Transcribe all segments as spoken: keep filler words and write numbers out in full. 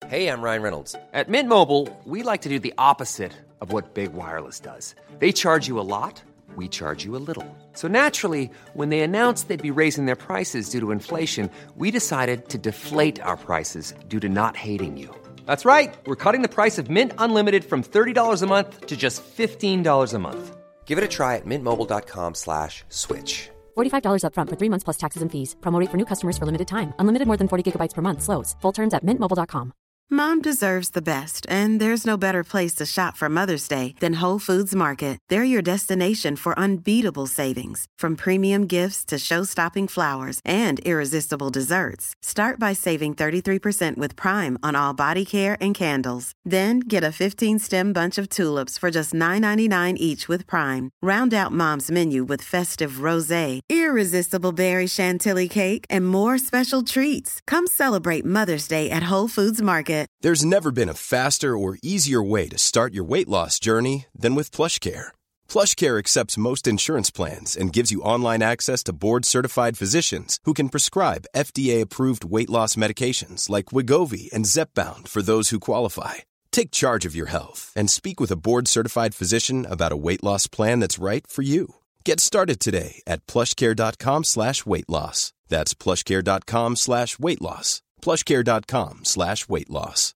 Hey, I'm Ryan Reynolds. At Mint Mobile, we like to do the opposite of what Big Wireless does. They charge you a lot, we charge you a little. So naturally, when they announced they'd be raising their prices due to inflation, we decided to deflate our prices due to not hating you. That's right. We're cutting the price of Mint Unlimited from thirty dollars a month to just fifteen dollars a month. Give it a try at mintmobile.com slash switch. forty-five dollars up front for three months plus taxes and fees. Promo rate for new customers for limited time. Unlimited more than forty gigabytes per month. Slows full terms at mint mobile dot com. Mom deserves the best, and there's no better place to shop for Mother's Day than Whole Foods Market. They're your destination for unbeatable savings, from premium gifts to show-stopping flowers and irresistible desserts. Start by saving thirty-three percent with Prime on all body care and candles. Then get a fifteen-stem bunch of tulips for just nine ninety-nine each with Prime. Round out Mom's menu with festive rosé, irresistible berry chantilly cake, and more special treats. Come celebrate Mother's Day at Whole Foods Market. There's never been a faster or easier way to start your weight loss journey than with PlushCare. PlushCare accepts most insurance plans and gives you online access to board-certified physicians who can prescribe F D A-approved weight loss medications like Wegovy and Zepbound for those who qualify. Take charge of your health and speak with a board-certified physician about a weight loss plan that's right for you. Get started today at plushcare.com slash weight loss. That's plushcare.com slash weight loss. plushcare.com slash weight loss.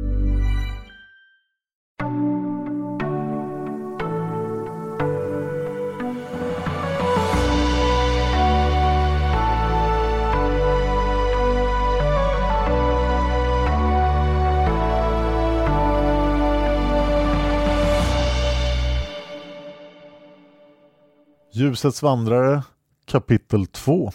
Ljusets vandrare, kapitel två.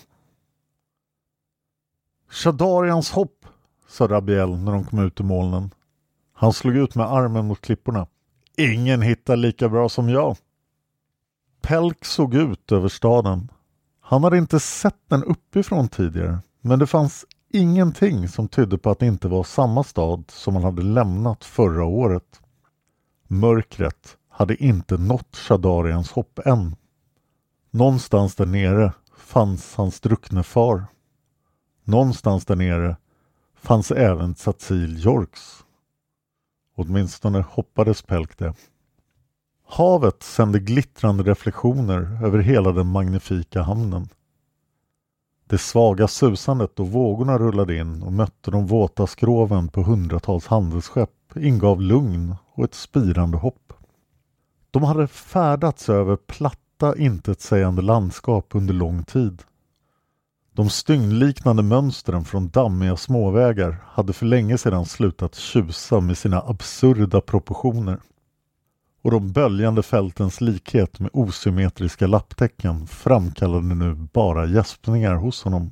Shadarians hopp, sa Rabiel när de kom ut ur molnen. Han slog ut med armen mot klipporna. Ingen hittar lika bra som jag. Pelk såg ut över staden. Han hade inte sett den uppifrån tidigare, men det fanns ingenting som tydde på att det inte var samma stad som han hade lämnat förra året. Mörkret hade inte nått Shadarians hopp än. Någonstans där nere fanns hans druckne far. Någonstans där nere fanns även Tsatil Jorks. Åtminstone hoppades Pelk det. Havet sände glittrande reflektioner över hela den magnifika hamnen. Det svaga susandet då vågorna rullade in och mötte de våta skroven på hundratals handelsskepp ingav lugn och ett spirande hopp. De hade färdats över platta, intetsägande landskap under lång tid. De styngliknande mönstren från dammiga småvägar hade för länge sedan slutat tjusa med sina absurda proportioner. Och de böljande fältens likhet med osymmetriska lapptäcken framkallade nu bara gäspningar hos honom.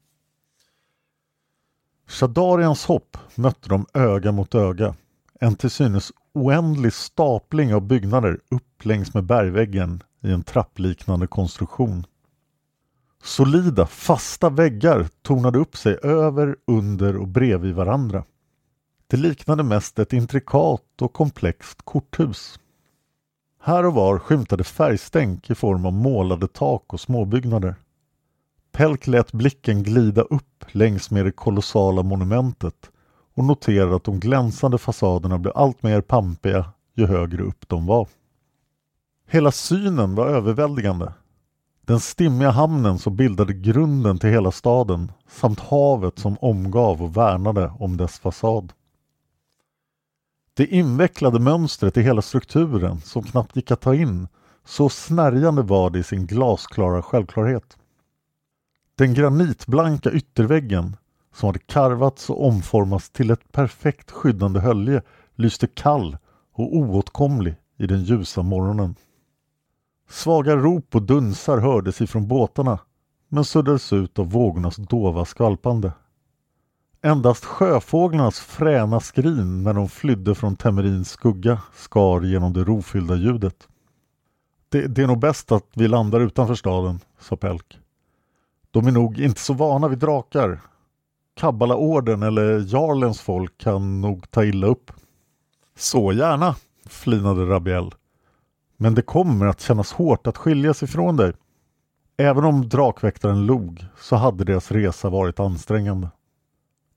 Shadarians hopp mötte de öga mot öga. En till synes oändlig stapling av byggnader upp längs med bergväggen i en trappliknande konstruktion. Solida, fasta väggar tornade upp sig över, under och bredvid varandra. Det liknade mest ett intrikat och komplext korthus. Här och var skymtade färgstänk i form av målade tak och småbyggnader. Pelk lät blicken glida upp längs med det kolossala monumentet och noterade att de glänsande fasaderna blev allt mer pampiga ju högre upp de var. Hela synen var överväldigande. Den stimmiga hamnen som bildade grunden till hela staden samt havet som omgav och värnade om dess fasad. Det invecklade mönstret i hela strukturen som knappt gick att ta in, så snärjande var det i sin glasklara självklarhet. Den granitblanka ytterväggen som hade karvats och omformats till ett perfekt skyddande hölje lyste kall och oåtkomlig i den ljusa morgonen. Svaga rop och dunsar hördes ifrån båtarna, men suddades ut av vågornas dova skvalpande. Endast sjöfåglarnas fräna skrin när de flydde från Temerins skugga skar genom det rofyllda ljudet. Det, det är nog bäst att vi landar utanför staden, sa Pelk. De är nog inte så vana vid drakar. Kabbalaorden eller Jarlens folk kan nog ta illa upp. Så gärna, flinade Rabiel. Men det kommer att kännas hårt att skiljas ifrån dig. Även om drakväktaren log så hade deras resa varit ansträngande.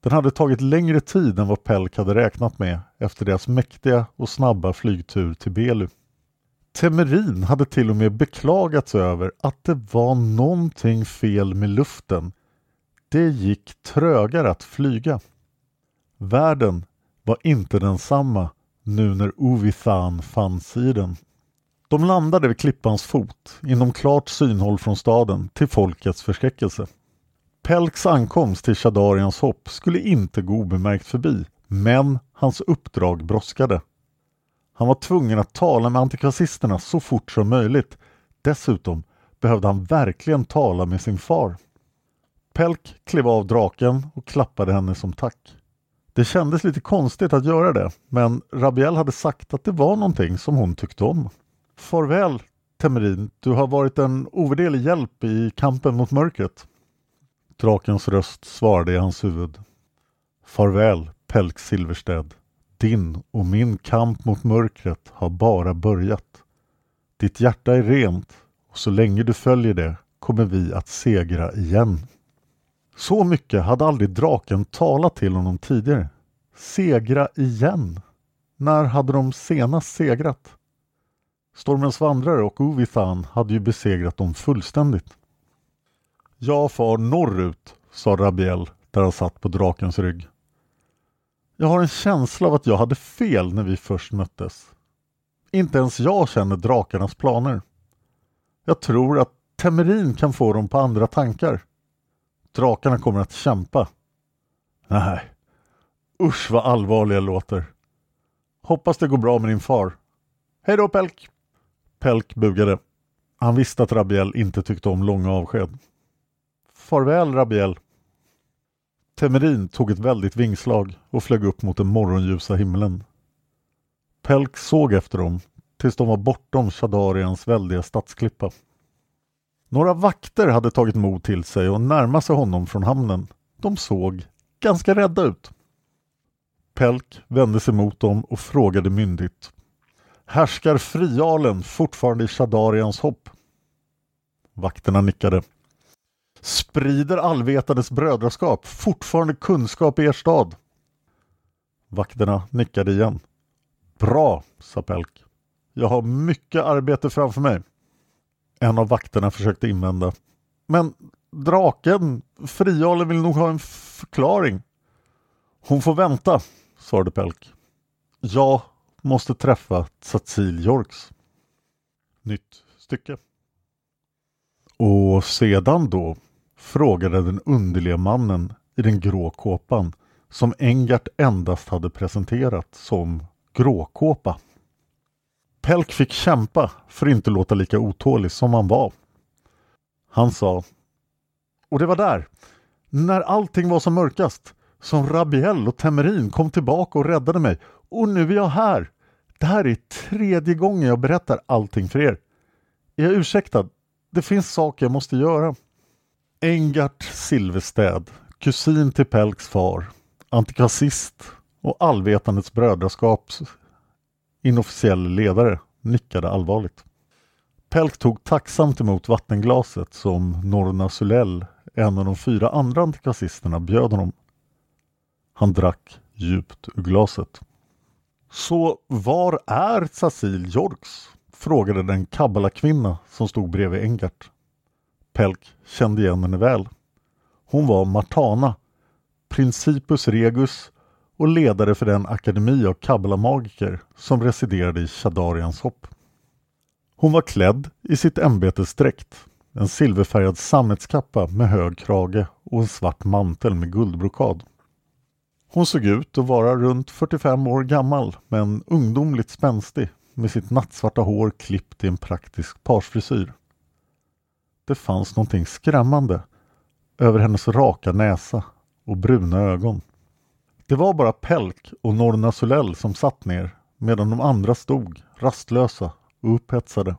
Den hade tagit längre tid än vad Pelk hade räknat med efter deras mäktiga och snabba flygtur till Belu. Temerin hade till och med beklagat sig över att det var någonting fel med luften. Det gick trögare att flyga. Världen var inte densamma nu när Uvithan fanns i den. De landade vid klippans fot inom klart synhåll från staden till folkets förskräckelse. Pelks ankomst till Shadarians hopp skulle inte gå obemärkt förbi, men hans uppdrag brådskade. Han var tvungen att tala med antikvasisterna så fort som möjligt. Dessutom behövde han verkligen tala med sin far. Pelk klev av draken och klappade henne som tack. Det kändes lite konstigt att göra det, men Rabiel hade sagt att det var någonting som hon tyckte om. Farväl, Temerin, du har varit en ovärderlig hjälp i kampen mot mörkret. Drakens röst svarade i hans huvud. Farväl, Pelk Silverstead. Din och min kamp mot mörkret har bara börjat. Ditt hjärta är rent och så länge du följer det kommer vi att segra igen. Så mycket hade aldrig draken talat till honom tidigare. Segra igen? När hade de senast segrat? Stormens vandrare och Uvithan hade ju besegrat dem fullständigt. Jag far norrut, sa Rabiel där han satt på drakens rygg. Jag har en känsla av att jag hade fel när vi först möttes. Inte ens jag känner drakarnas planer. Jag tror att Temerin kan få dem på andra tankar. Drakarna kommer att kämpa. Nej, usch vad allvarliga låter. Hoppas det går bra med din far. Hej då, Pelk. Pelk bugade. Han visste att Rabiel inte tyckte om långa avsked. Farväl, Rabiel. Temerin tog ett väldigt vingslag och flög upp mot den morgonljusa himlen. Pelk såg efter dem tills de var bortom Shadarians väldiga stadsklippa. Några vakter hade tagit mod till sig och närmade sig honom från hamnen. De såg ganska rädda ut. Pelk vände sig mot dem och frågade myndigt. Härskar frialen fortfarande i Shadarians hopp? Vakterna nickade. Sprider allvetandets brödraskap fortfarande kunskap i er stad? Vakterna nickade igen. Bra, sa Pelk. Jag har mycket arbete framför mig. En av vakterna försökte invända. Men draken, frialen vill nog ha en förklaring. Hon får vänta, sa Pelk. Jag måste träffa Tsatzil Jorks. Nytt stycke. Och sedan då, frågade den underliga mannen i den grå kåpan som Engart endast hade presenterat som gråkåpa. Pelk fick kämpa för att inte låta lika otålig som han var. Han sa, och det var där, när allting var som mörkast, som Rabiel och Temerin kom tillbaka och räddade mig. Och nu är jag här. Det här är tredje gången jag berättar allting för er. Är jag ursäktad? Det finns saker jag måste göra. Engart Silverstead, kusin till Pelks far, antikvasist och allvetandets brödraskaps inofficiell ledare, nickade allvarligt. Pelk tog tacksamt emot vattenglaset som Norna Sulel, en av de fyra andra antikvasisterna, bjöd honom. Han drack djupt ur glaset. Så var är Tsatzil Jorks? Frågade den kabbalakvinna som stod bredvid Engart. Pelk kände igen henne väl. Hon var Martana, principus regus och ledare för den akademi av kabbalamagiker som residerade i Shadarians hopp. Hon var klädd i sitt ämbetesdräkt, en silverfärgad sammetskappa med hög krage och en svart mantel med guldbrokad. Hon såg ut att vara runt fyrtiofem år gammal, men ungdomligt spänstig med sitt nattsvarta hår klippt i en praktisk parsfrisyr. Det fanns någonting skrämmande över hennes raka näsa och bruna ögon. Det var bara Pelk och Norna Sulel som satt ner medan de andra stod rastlösa och upphetsade.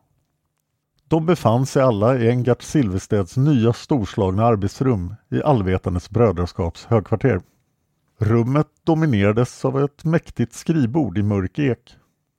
De befann sig alla i Engart Silversteds nya storslagna arbetsrum i allvetandets brödraskaps högkvarter. Rummet dominerades av ett mäktigt skrivbord i mörk ek.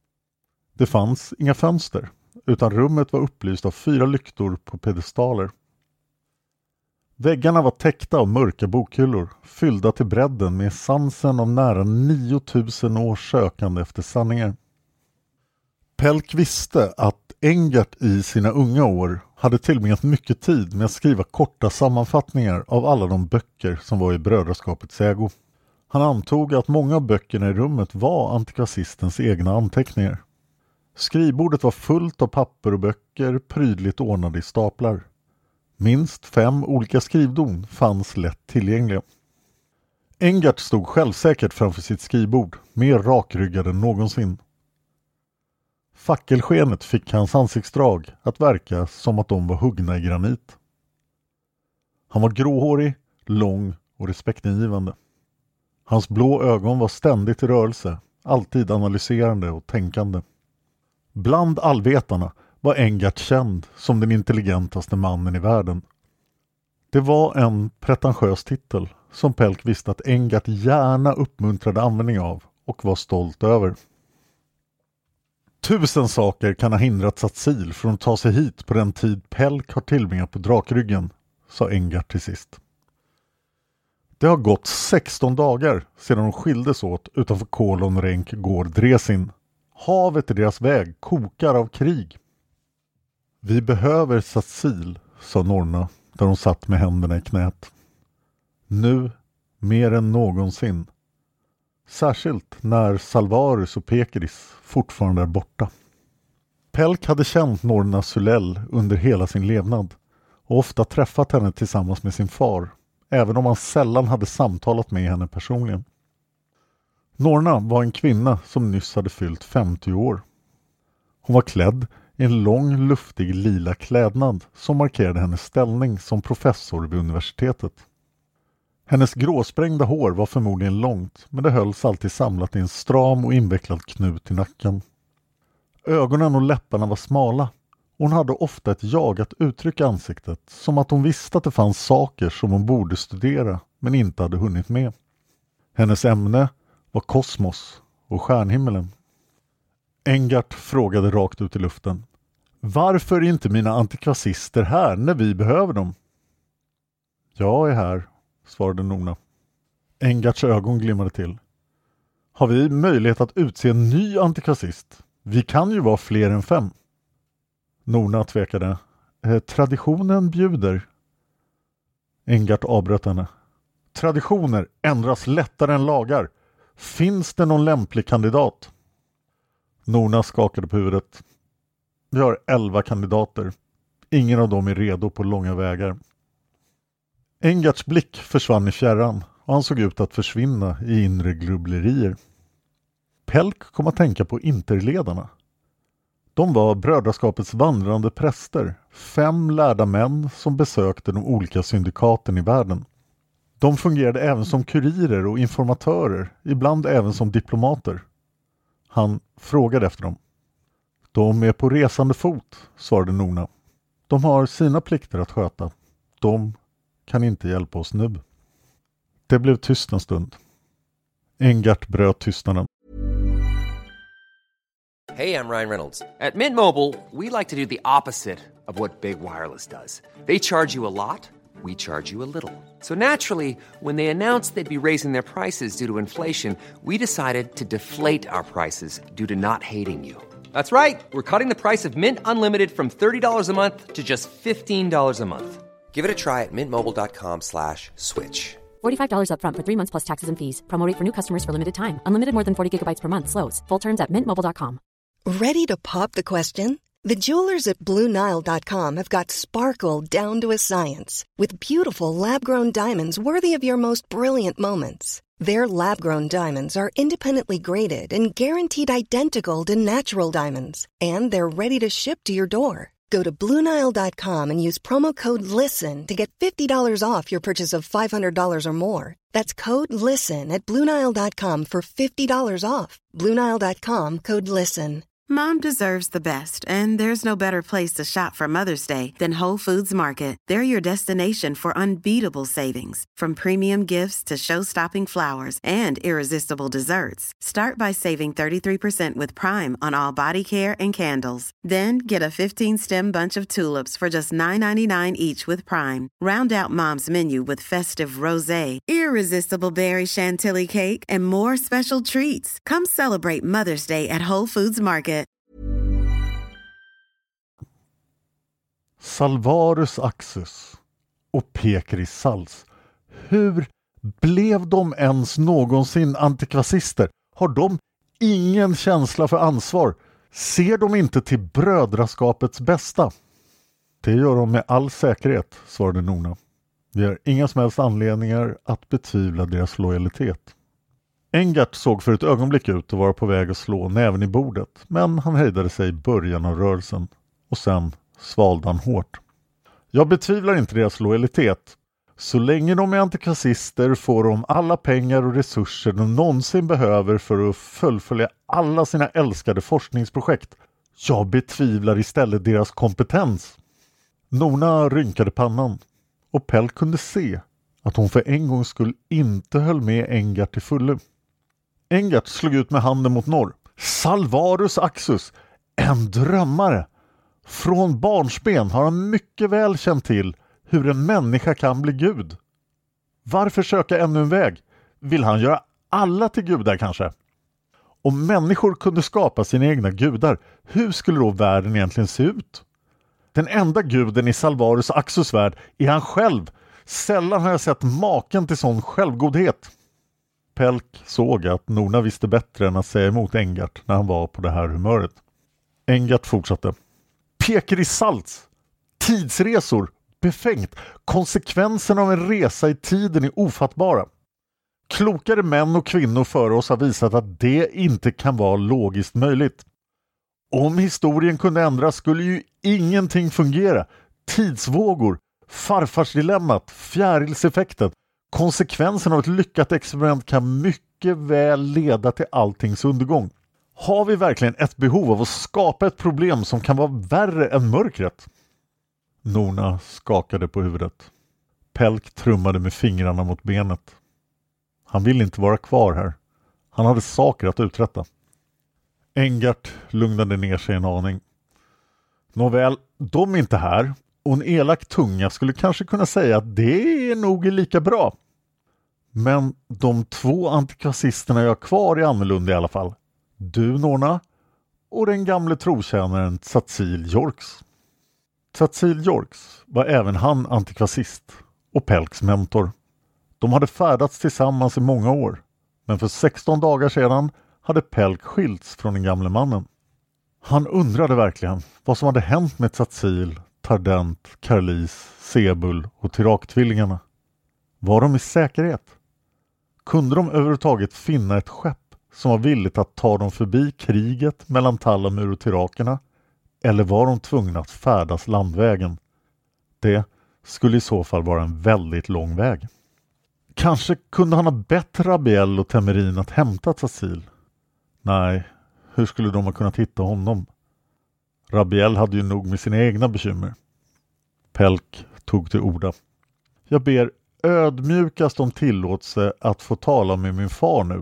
Det fanns inga fönster, utan rummet var upplyst av fyra lyktor på pedestaler. Väggarna var täckta av mörka bokhyllor, fyllda till bredden med essensen av nära nio tusen års sökande efter sanningar. Pelk visste att Engert i sina unga år hade tillbringat mycket tid med att skriva korta sammanfattningar av alla de böcker som var i brödraskapets ägo. Han antog att många av böckerna i rummet var antikvasistens egna anteckningar. Skrivbordet var fullt av papper och böcker prydligt ordnade i staplar. Minst fem olika skrivdon fanns lätt tillgängliga. Engert stod självsäkert framför sitt skrivbord, mer rakryggad än någonsin. Fackelskenet fick hans ansiktsdrag att verka som att de var huggna i granit. Han var gråhårig, lång och respektingivande. Hans blå ögon var ständigt i rörelse, alltid analyserande och tänkande. Bland allvetarna var Engert känd som den intelligentaste mannen i världen. Det var en pretentiös titel som Pelk visste att Engert gärna uppmuntrade användning av och var stolt över. Tusen saker kan ha hindrat Satsil från att ta sig hit på den tid Pelk har tillbringat på drakryggen, sa Engert till sist. Det har gått sexton dagar sedan de skildes åt utanför Kolonrenk gård Dresin. Havet i deras väg kokar av krig. Vi behöver Satsil, sa Norna där hon satt med händerna i knät. Nu mer än någonsin. Särskilt när Salvarus och Pekeris fortfarande är borta. Pelk hade känt Norna Sulell under hela sin levnad och ofta träffat henne tillsammans med sin far, även om han sällan hade samtalat med henne personligen. Norna var en kvinna som nyss hade fyllt femtio år. Hon var klädd i en lång luftig lila klädnad som markerade hennes ställning som professor vid universitetet. Hennes gråsprängda hår var förmodligen långt, men det hölls alltid samlat i en stram och invecklad knut i nacken. Ögonen och läpparna var smala och hon hade ofta ett jagat uttryck i ansiktet, som att hon visste att det fanns saker som hon borde studera men inte hade hunnit med. Hennes ämne var kosmos och stjärnhimmelen. Engert frågade rakt ut i luften. Varför är inte mina antikvasister här när vi behöver dem? Jag är här, svarade Norna. Engerts ögon glimmade till. Har vi möjlighet att utse en ny antikvasist? Vi kan ju vara fler än fem. Norna tvekade. Eh, traditionen bjuder. Engert avbröt henne. Traditioner ändras lättare än lagar. Finns det någon lämplig kandidat? Norna skakade på huvudet. Vi har elva kandidater. Ingen av dem är redo på långa vägar. Engerts blick försvann i fjärran och han såg ut att försvinna i inre grubblerier. Pelk kom att tänka på interledarna. De var brödraskapets vandrande präster, fem lärda män som besökte de olika syndikaten i världen. De fungerade även som kurirer och informatörer, ibland även som diplomater. Han frågade efter dem. De är på resande fot, svarade Norna. De har sina plikter att sköta. De kan inte hjälpa oss nu. Det blev tyst en stund. Engert bröt tystnaden. Hey, I'm Ryan Reynolds. At Mint Mobile, we like to do the opposite of what Big Wireless does. They charge you a lot, we charge you a little. So naturally, when they announced they'd be raising their prices due to inflation, we decided to deflate our prices due to not hating you. That's right. We're cutting the price of Mint Unlimited from thirty dollars a month to just fifteen dollars a month. Give it a try at mintmobile.com slash switch. forty-five dollars up front for three months plus taxes and fees. Promo rate for new customers for limited time. Unlimited more than forty gigabytes per month slows. Full terms at mint mobile dot com. Ready to pop the question? The jewelers at Blue Nile dot com have got sparkle down to a science with beautiful lab-grown diamonds worthy of your most brilliant moments. Their lab-grown diamonds are independently graded and guaranteed identical to natural diamonds, and they're ready to ship to your door. Go to Blue Nile dot com and use promo code LISTEN to get fifty dollars off your purchase of five hundred dollars or more. That's code LISTEN at Blue Nile dot com for fifty dollars off. Blue Nile dot com, code LISTEN. Mom deserves the best, and there's no better place to shop for Mother's Day than Whole Foods Market. They're your destination for unbeatable savings, from premium gifts to show-stopping flowers and irresistible desserts. Start by saving thirty-three percent with Prime on all body care and candles. Then get a fifteen-stem bunch of tulips for just nine ninety-nine each with Prime. Round out Mom's menu with festive rosé, irresistible berry chantilly cake, and more special treats. Come celebrate Mother's Day at Whole Foods Market. Salvarus Axus och Pekris Sals. Hur blev de ens någonsin antikvasister? Har de ingen känsla för ansvar? Ser de inte till brödraskapets bästa? Det gör de med all säkerhet, svarade Nona. Vi har inga som helst anledningar att betvivla deras lojalitet. Engart såg för ett ögonblick ut att vara på väg att slå näven i bordet, men han hejdade sig i början av rörelsen och sen svalde han hårt. Jag betvivlar inte deras lojalitet. Så länge de är antikvasister får de alla pengar och resurser de någonsin behöver för att fullfölja alla sina älskade forskningsprojekt. Jag betvivlar istället deras kompetens. Nona rynkade pannan och Pell kunde se att hon för en gång skulle inte höll med Engart till fullo. Engart slog ut med handen mot norr. Salvarus Axus, en drömmare. Från barnsben har han mycket väl känt till hur en människa kan bli gud. Varför söka ännu en väg? Vill han göra alla till gudar kanske? Om människor kunde skapa sina egna gudar, hur skulle då världen egentligen se ut? Den enda guden i Salvarus Axus värld är han själv. Sällan har jag sett maken till sån självgodhet. Pelk såg att Nona visste bättre än att säga emot Engart när han var på det här humöret. Engart fortsatte. Pekris Sals. Tidsresor. Befängt. Konsekvenserna av en resa i tiden är ofattbara. Klokare män och kvinnor före oss har visat att det inte kan vara logiskt möjligt. Om historien kunde ändras skulle ju ingenting fungera. Tidsvågor, farfarsdilemmat, fjärilseffekten. Konsekvensen av ett lyckat experiment kan mycket väl leda till alltings undergång. Har vi verkligen ett behov av att skapa ett problem som kan vara värre än mörkret? Nona skakade på huvudet. Pelk trummade med fingrarna mot benet. Han ville inte vara kvar här. Han hade saker att uträtta. Engart lugnade ner sig en aning. Nåväl, de är inte här. Och en elak tunga skulle kanske kunna säga att det är nog lika bra. Men de två antikvasisterna jag har kvar är annorlunda i alla fall. Du, Nona, och den gamle trotjänaren Tsatzil Jorks. Tsatzil Jorks var även han antikvasist och Pelks mentor. De hade färdats tillsammans i många år, men för sexton dagar sedan hade Pelk skilts från den gamle mannen. Han undrade verkligen vad som hade hänt med Tsatzil, Tardent, Karlis, Sebul och Tyrak-tvillingarna. Var de i säkerhet? Kunde de överhuvudtaget finna ett skepp som var villigt att ta dem förbi kriget mellan Talamur och Tyrakerna? Eller var de tvungna att färdas landvägen? Det skulle i så fall vara en väldigt lång väg. Kanske kunde han ha bett Rabiel och Temerin att hämta Tsatzil. Nej, hur skulle de ha kunnat hitta honom? Rabiel hade ju nog med sina egna bekymmer. Pelk tog till orda. Jag ber ödmjukast om tillåtelse att få tala med min far nu.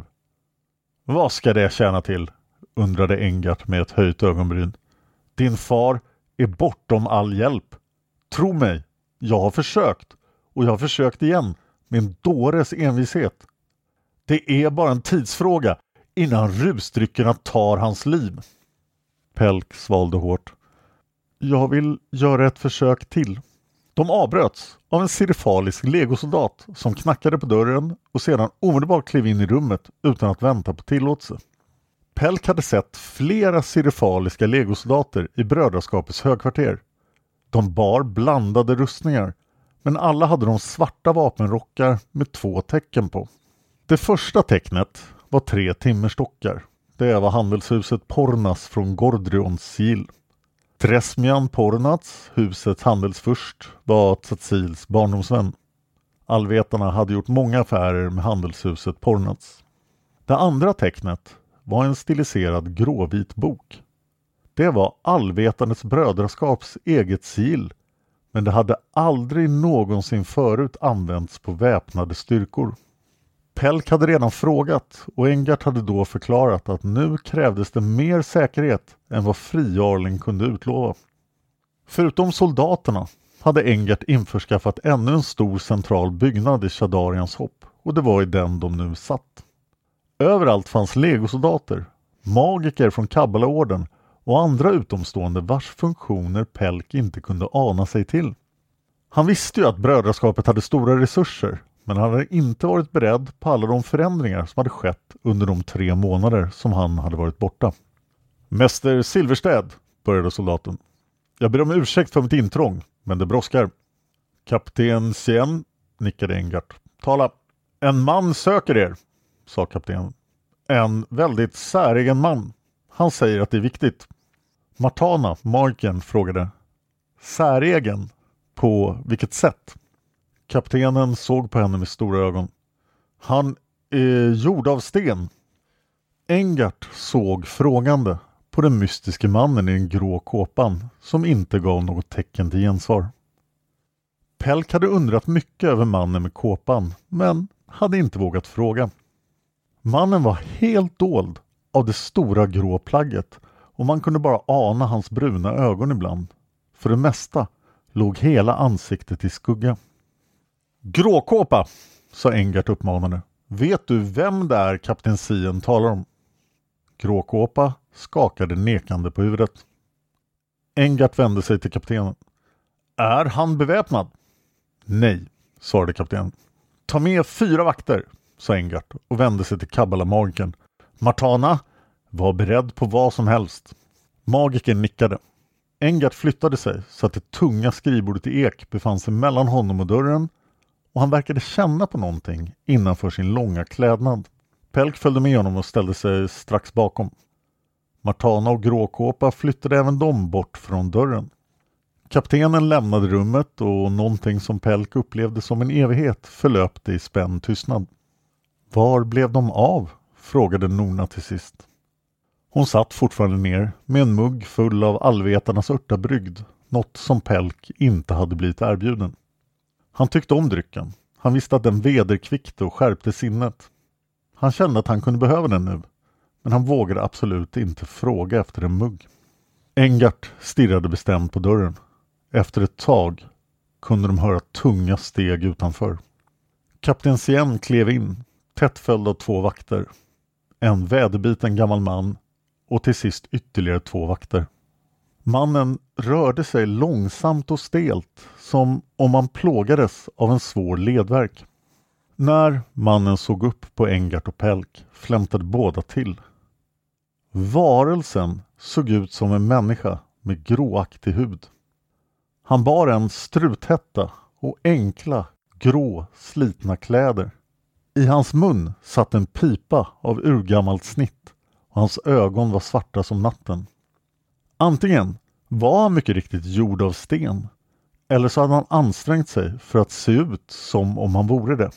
Vad ska det tjäna till? Undrade Engart med ett höjt ögonbryn. Din far är bortom all hjälp. Tro mig, jag har försökt. Och jag har försökt igen med en dåres envishet. Det är bara en tidsfråga innan rusdryckerna tar hans liv. Pelk svalde hårt. Jag vill göra ett försök till. De avbröts av en sirifalisk legosoldat som knackade på dörren och sedan omedelbart klev in i rummet utan att vänta på tillåtelse. Pelk hade sett flera sirifaliska legosoldater i brödraskapets högkvarter. De bar blandade rustningar, men alla hade de svarta vapenrockar med två tecken på. Det första tecknet var tre timmerstockar. Det var handelshuset Pornas från Gordrions sigill. Tresmian Pornats, husets handelsfurst, var Tsatzils barndomsvän. Allvetarna hade gjort många affärer med handelshuset Pornats. Det andra tecknet var en stiliserad gråvit bok. Det var allvetandets brödraskaps eget sigill, men det hade aldrig någonsin förut använts på väpnade styrkor. Pelk hade redan frågat och Engart hade då förklarat att nu krävdes det mer säkerhet än vad friarlen kunde utlova. Förutom soldaterna hade Engart införskaffat ännu en stor central byggnad i Shadarians hopp, och det var i den de nu satt. Överallt fanns legosoldater, magiker från Kabbalaorden och andra utomstående vars funktioner Pelk inte kunde ana sig till. Han visste ju att brödraskapet hade stora resurser, men han hade inte varit beredd på alla de förändringar som hade skett under de tre månader som han hade varit borta. Mäster Silverstead, började soldaten. Jag ber om ursäkt för mitt intrång, men det brådskar. Kapten Sien, nickade Engart. Tala. En man söker er, sa kaptenen. En väldigt säregen man. Han säger att det är viktigt. Martana, Marken, frågade. Säregen? På vilket sätt? Kaptenen såg på henne med stora ögon. Han är gjord av sten. Engart såg frågande på den mystiska mannen i den grå kåpan som inte gav något tecken till gensvar. Pelk hade undrat mycket över mannen med kåpan, men hade inte vågat fråga. Mannen var helt dold av det stora grå plagget och man kunde bara ana hans bruna ögon ibland. För det mesta låg hela ansiktet i skugga. Gråkåpa, sa Engart uppmanande. Vet du vem det är kapten Sien talar om? Gråkåpa skakade nekande på huvudet. Engart vände sig till kaptenen. Är han beväpnad? Nej, svarade kaptenen. Ta med fyra vakter, sa Engart och vände sig till Kabbala-magiken. Martana, var beredd på vad som helst. Magiken nickade. Engart flyttade sig så att det tunga skrivbordet i ek befann sig mellan honom och dörren och han verkade känna på någonting innanför sin långa klädnad. Pelk följde med honom och ställde sig strax bakom. Martana och Gråkåpa flyttade även dem bort från dörren. Kaptenen lämnade rummet och någonting som Pelk upplevde som en evighet förlöpte i spänd tystnad. Var blev de av? Frågade Norna till sist. Hon satt fortfarande ner med en mugg full av allvetarnas örtabrygd, något som Pelk inte hade blivit erbjuden. Han tyckte om drycken. Han visste att den vederkvickte och skärpte sinnet. Han kände att han kunde behöva den nu, men han vågade absolut inte fråga efter en mugg. Engart stirrade bestämt på dörren. Efter ett tag kunde de höra tunga steg utanför. Kapten Sien klev in, tätt följd av två vakter. En väderbiten gammal man och till sist ytterligare två vakter. Mannen rörde sig långsamt och stelt, som om man plågades av en svår ledvärk. När mannen såg upp på Engart och Pelk flämtade båda till. Varelsen såg ut som en människa med gråaktig hud. Han bar en struthätta och enkla, grå, slitna kläder. I hans mun satt en pipa av urgammalt snitt och hans ögon var svarta som natten. Antingen var han mycket riktigt gjord av sten, eller så hade han ansträngt sig för att se ut som om han vore det.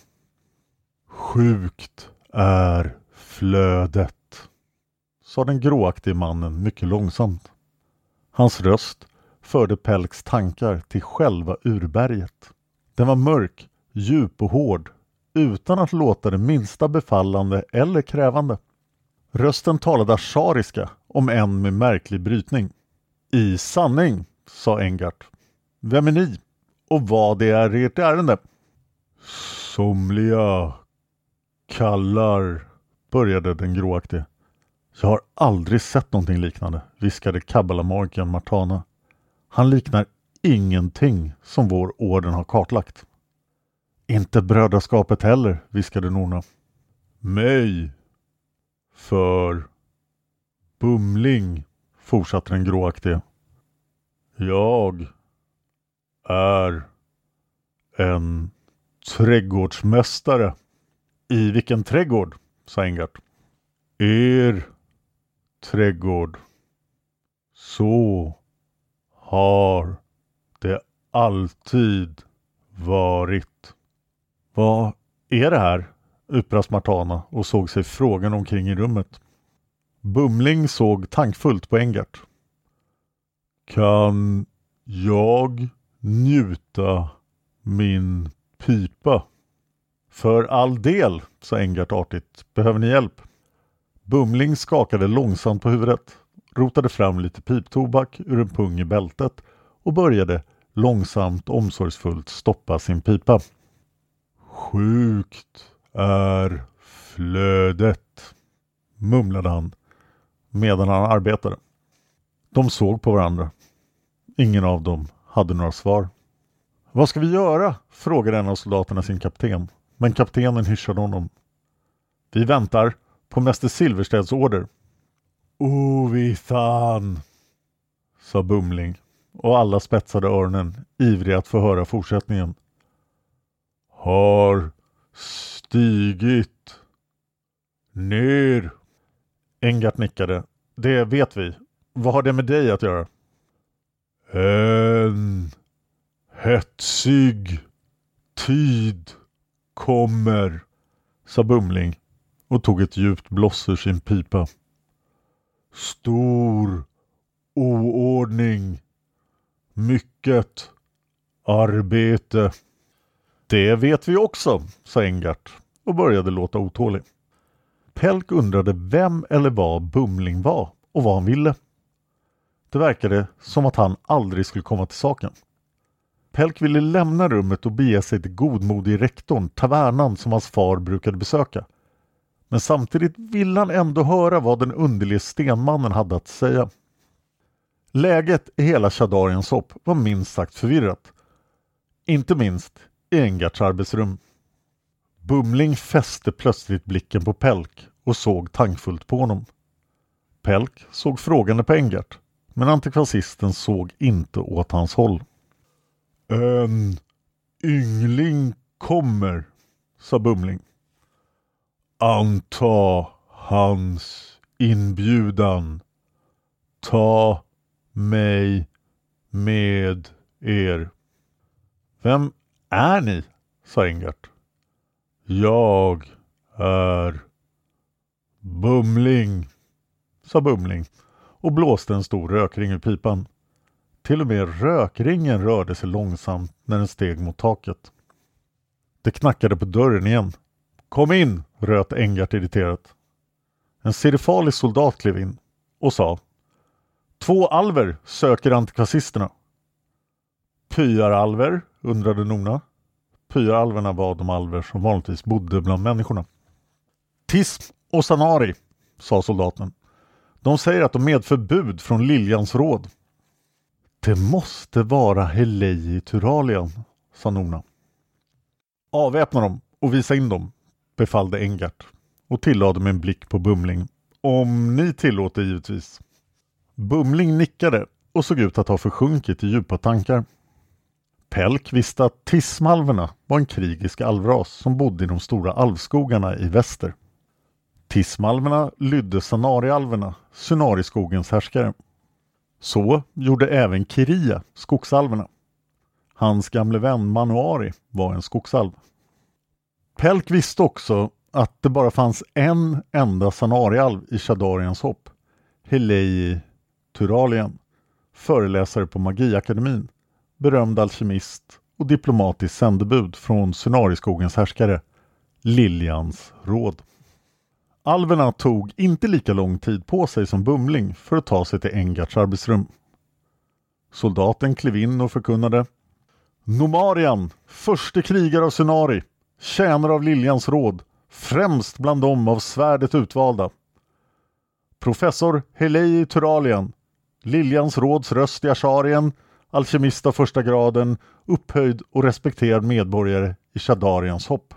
Sjukt är flödet, sa den gråaktige mannen mycket långsamt. Hans röst förde Pelks tankar till själva urberget. Den var mörk, djup och hård, utan att låta det minsta befallande eller krävande. Rösten talade ashariska, om en med märklig brytning. I sanning, sa Engart. Vem är ni? Och vad det är ert ärende? Somliga kallar, började den gråaktige. Jag har aldrig sett någonting liknande, viskade Kabbala-magiken Martana. Han liknar ingenting som vår orden har kartlagt. Inte brödraskapet heller, viskade Norna. Mig för Bumling, fortsatte den gråaktige. Jag är en trädgårdsmästare. I vilken trädgård? Sa Engart. Er trädgård. Så har det alltid varit. Vad är det här? Utbrast Martana och såg sig frågan omkring i rummet. Bumling såg tankfullt på Engart. Kan jag njuta min pipa? För all del, sa Engart artigt. Behöver ni hjälp? Bumling skakade långsamt på huvudet, rotade fram lite piptobak ur en pung i bältet och började långsamt omsorgsfullt stoppa sin pipa. Sjukt är flödet, mumlade han medan han arbetade. De såg på varandra. Ingen av dem hade några svar. Vad ska vi göra? Frågade en av soldaterna sin kapten. Men kaptenen hyschade honom. Vi väntar på mäster Silversteds order. Ovithan, sa Bumling, och alla spetsade öronen, ivriga att få höra fortsättningen. Har stigit ner. Engart nickade. Det vet vi. Vad har det med dig att göra? En hetsig tid kommer, sa Bumling och tog ett djupt bloss ur sin pipa. Stor oordning, mycket arbete. Det vet vi också, sa Engart och började låta otålig. Pelk undrade vem eller vad Bumling var och vad han ville. Det verkade som att han aldrig skulle komma till saken. Pelk ville lämna rummet och bege sig till godmodig rektorn, tavernan som hans far brukade besöka. Men samtidigt ville han ändå höra vad den underliga stenmannen hade att säga. Läget i hela Shadarians hopp var minst sagt förvirrat. Inte minst i Engarts arbetsrum. Bumling fäste plötsligt blicken på Pelk och såg tankfullt på honom. Pelk såg frågande på Engart, men antikvasisten såg inte åt hans håll. En yngling kommer, sa Bumling. Anta hans inbjudan. Ta mig med er. Vem är ni? Sa Engart. Jag är Bumling, sa Bumling och blåste en stor rökring ur pipan. Till och med rökringen rörde sig långsamt när den steg mot taket. Det knackade på dörren igen. Kom in, röt Engart irriterat. En sirifalisk soldat klev in och sa: Två alver söker antikvasisterna. Pyaralver, undrade Nona. Pyaralverna var de alver som vanligtvis bodde bland människorna. Tism och Sanari, sa soldaten. De säger att de medför bud från Liljans råd. Det måste vara Helei Turalian, sa Nona. Avväpna dem och visa in dem, befallde Engart och tillade med en blick på Bumling. Om ni tillåter givetvis. Bumling nickade och såg ut att ha försjunkit i djupa tankar. Pelk visste att Tismalverna var en krigisk alvras som bodde i de stora alvskogarna i väster. Tismalverna lydde Sanari-alverna, Sunari-skogens härskare. Så gjorde även Kiria, skogsalverna. Hans gamle vän Manuari var en skogsalv. Pelk visste också att det bara fanns en enda Sanari-alv i Shadarians hopp. Helei Turalian, föreläsare på Magiakademin, berömd alkemist och diplomatisk sändebud från Sunari-skogens härskare, Liljans råd. Alverna tog inte lika lång tid på sig som Bumling för att ta sig till Engarts arbetsrum. Soldaten klev in och förkunnade: Nomarian, förste krigare av Sunari, tjänare av Liljans råd, främst bland dem av svärdet utvalda. Professor Helei Turalian, Liljans råds röst i Asharien, alkemist av första graden, upphöjd och respekterad medborgare i Shadarians hopp.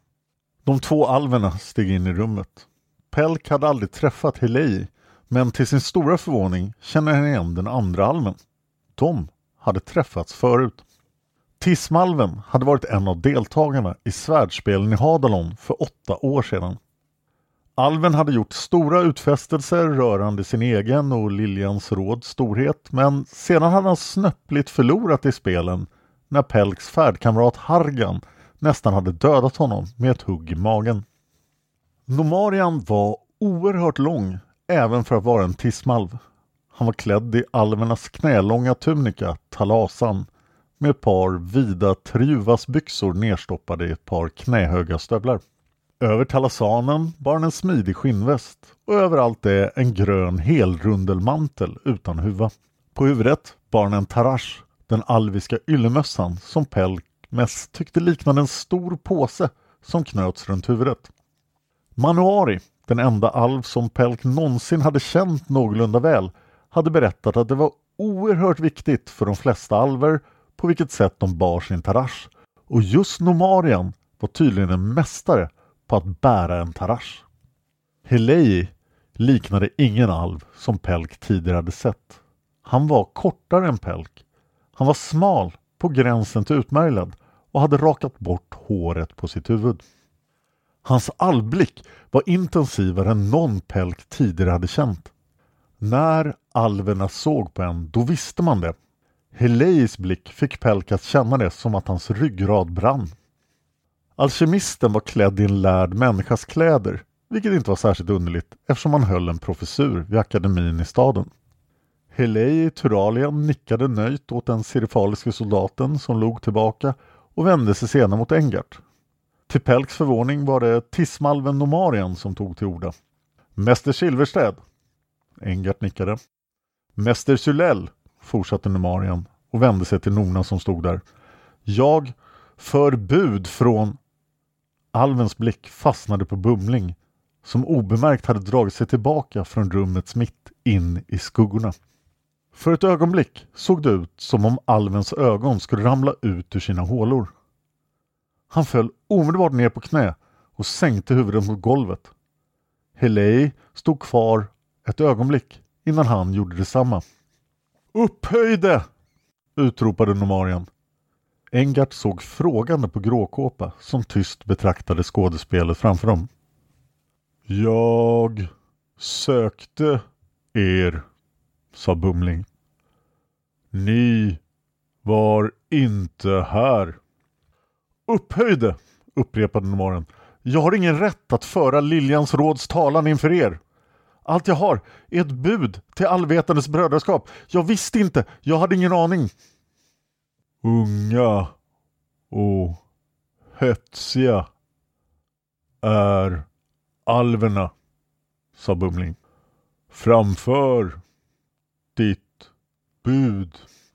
De två alverna steg in i rummet. Pelk hade aldrig träffat Helei, men till sin stora förvåning känner han igen den andra alven. De hade träffats förut. Tismalven hade varit en av deltagarna i svärdspelen i Hadalon för åtta år sedan. Alven hade gjort stora utfästelser rörande sin egen och Liljans råds storhet, men sedan hade han snöppligt förlorat i spelen när Pelks färdkamrat Hargan nästan hade dödat honom med ett hugg i magen. Nomarian var oerhört lång även för att vara en tismalv. Han var klädd i alvernas knälånga tunika, talasan, med ett par vida triuvasbyxor nerstoppade i ett par knähöga stövlar. Över talasanen bar han en smidig skinnväst och överallt det en grön helrundelmantel utan huva. På huvudet bar han en tarash, den alviska yllemössan som Pelk mest tyckte liknade en stor påse som knöts runt huvudet. Manuari, den enda alv som Pelk någonsin hade känt någorlunda väl, hade berättat att det var oerhört viktigt för de flesta alver på vilket sätt de bar sin tarash, och just Nomarian var tydligen en mästare på att bära en tarash. Helei liknade ingen alv som Pelk tidigare hade sett. Han var kortare än Pelk. Han var smal på gränsen till utmärglad och hade rakat bort håret på sitt huvud. Hans alvblick var intensivare än någon Pelk tidigare hade känt. När alverna såg på en, då visste man det. Heleis blick fick Pelk att känna det som att hans ryggrad brann. Alkemisten var klädd i en lärd människas kläder, vilket inte var särskilt underligt eftersom han höll en professur vid akademin i staden. Helei i Turalien nickade nöjt åt den sirifaliske soldaten som log tillbaka och vände sig sedan mot Engart. Till Pelks förvåning var det Tismalven Nomarian som tog till orda. Mäster Silverstäd. Engart nickade. Mäster Sylell, fortsatte Nomarian och vände sig till Nona som stod där. Jag för bud från... Alvens blick fastnade på Bumling som obemärkt hade dragit sig tillbaka från rummets mitt in i skuggorna. För ett ögonblick såg det ut som om alvens ögon skulle ramla ut ur sina hålor. Han föll omedelbart ner på knä och sänkte huvudet mot golvet. Helei stod kvar ett ögonblick innan han gjorde detsamma. Upphöjde! Utropade Nomarian. Engart såg frågande på Gråkåpa som tyst betraktade skådespelet framför dem. Jag sökte er, sa Bumling. Ni var inte här. Upphöjde, upprepade Nomarian. Jag har ingen rätt att föra Liljans råds talan inför er. Allt jag har är ett bud till allvetandes brödraskap. Jag visste inte, jag hade ingen aning. Unga och hetsiga är alverna, sa Bumling. Framför ditt bud.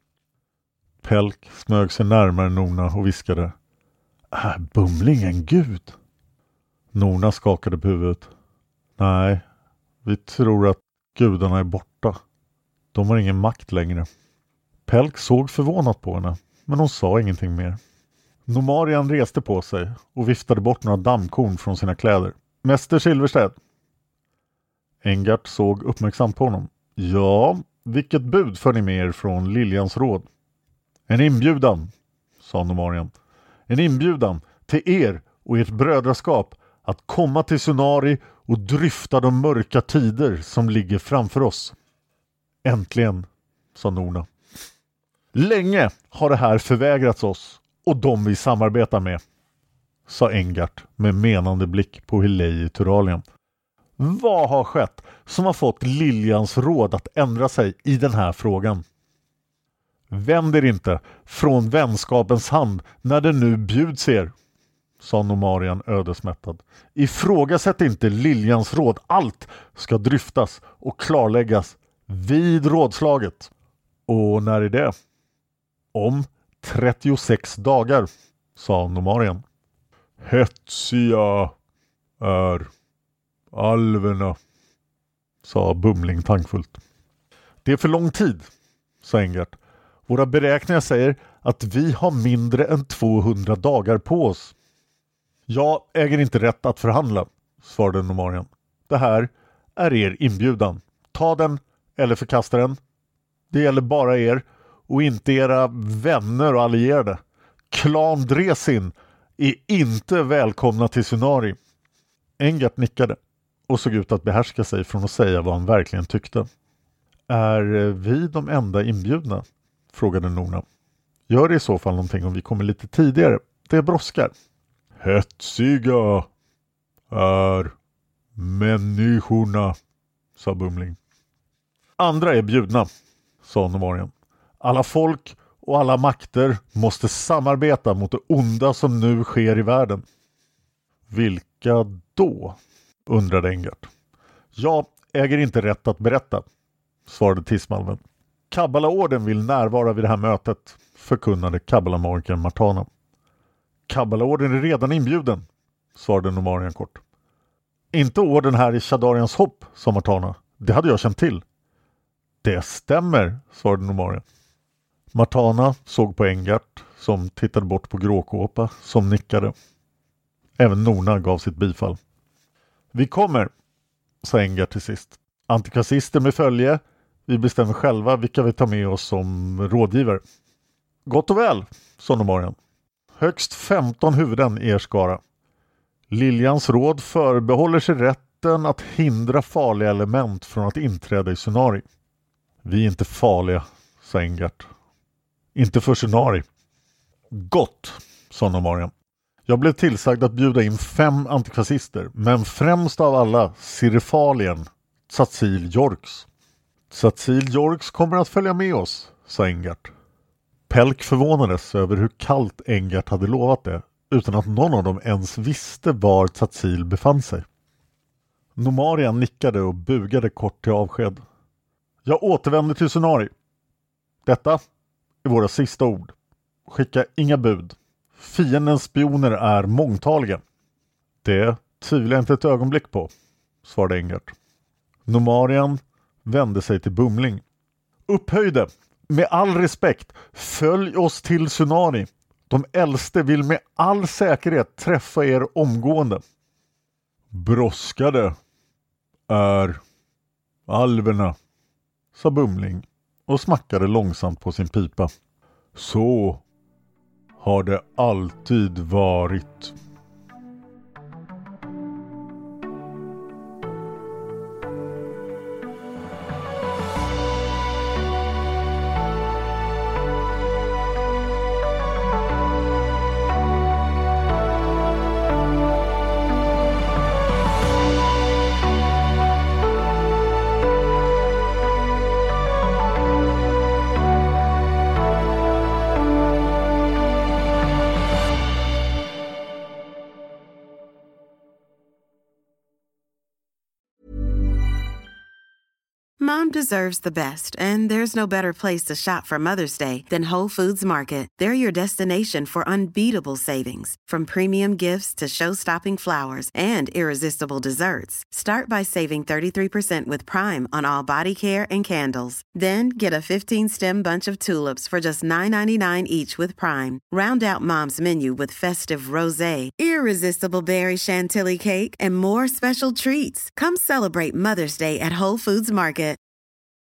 Pelk smög sig närmare Nona och viskade. Är Bumling en gud? Nona skakade på huvudet. Nej, vi tror att gudarna är borta. De har ingen makt längre. Pelk såg förvånat på henne, men hon sa ingenting mer. Nomarian reste på sig och viftade bort några dammkorn från sina kläder. Mäster Silverstäd. Engart såg uppmärksamt på honom. Ja, vilket bud för ni med er från Liljans råd? En inbjudan, sa Nomarian. En inbjudan till er och ert brödraskap att komma till Sunari och dryfta de mörka tider som ligger framför oss. Äntligen, sa Nona. Länge har det här förvägrats oss och de vi samarbetar med, sa Engart med menande blick på Helei i Turalien. Vad har skett som har fått Liljans råd att ändra sig i den här frågan? Vänd er inte från vänskapens hand när det nu bjuds er, sa Nomarian ödesmättad. Ifrågasätt inte Liljans råd. Allt ska dryftas och klarläggas vid rådslaget. Och när är det? Om trettiosex dagar, sa Nomarian. Hetsiga är alverna, sa Bumling tankfullt. Det är för lång tid, sa Engart. Våra beräkningar säger att vi har mindre än tvåhundra dagar på oss. Jag äger inte rätt att förhandla, svarade Nomarian. Det här är er inbjudan. Ta den eller förkasta den. Det gäller bara er och inte era vänner och allierade. Klan Dresin är inte välkomna till Sunari. Engart nickade och såg ut att behärska sig från att säga vad han verkligen tyckte. Är vi de enda inbjudna? Frågade Nona. Gör det i så fall någonting om vi kommer lite tidigare. Det brådskar. Hetsiga är människorna, sa Bumling. Andra är bjudna, sa Nomarien. Alla folk och alla makter måste samarbeta mot det onda som nu sker i världen. Vilka då? Undrade Engart. Jag äger inte rätt att berätta, svarade Tismalven. Kabbalaorden vill närvara vid det här mötet, förkunnade kabbalamagikern Martana. Kabbalaorden är redan inbjuden, svarade Nomarien kort. Inte orden här i Shadarians hopp, sa Martana. Det hade jag känt till. Det stämmer, svarade Nomarien. Martana såg på Engart som tittade bort på Gråkåpa som nickade. Även Norna gav sitt bifall. Vi kommer, sa Engart till sist. Antikrasister med följe. Vi bestämmer själva vilka vi tar med oss som rådgivare. Gott och väl, sa Nomarien. Högst femton huvuden i er skara. Liljans råd förbehåller sig rätten att hindra farliga element från att inträda i Sunari. Vi är inte farliga, sa Engart. Inte för Sunari. Gott, sa Nomarien. Jag blev tillsagd att bjuda in fem antikrasister, men främst av alla Sirifalien, Tsatzil Jorks. Tsatzil Jorks kommer att följa med oss, sa Engart. Pelk förvånades över hur kallt Engart hade lovat det, utan att någon av dem ens visste var Tsatzil befann sig. Nomarien nickade och bugade kort till avsked. Jag återvänder till Sunari. Detta är våra sista ord. Skicka inga bud. Fiendens spioner är mångtaliga. Det tvivlar jag inte ett ögonblick på, svarade Engart. Nomarien vände sig till Bumling. Upphöjde, med all respekt, följ oss till Sunari. De äldste vill med all säkerhet träffa er omgående. Bråskade är alverna, sa Bumling och smackade långsamt på sin pipa. Så har det alltid varit. Mom deserves the best, and there's no better place to shop for Mother's Day than Whole Foods Market. They're your destination for unbeatable savings, from premium gifts to show-stopping flowers and irresistible desserts. Start by saving thirty-three percent with Prime on all body care and candles. Then get a fifteen-stem bunch of tulips for just nine ninety-nine each with Prime. Round out Mom's menu with festive rosé, irresistible berry chantilly cake, and more special treats. Come celebrate Mother's Day at Whole Foods Market.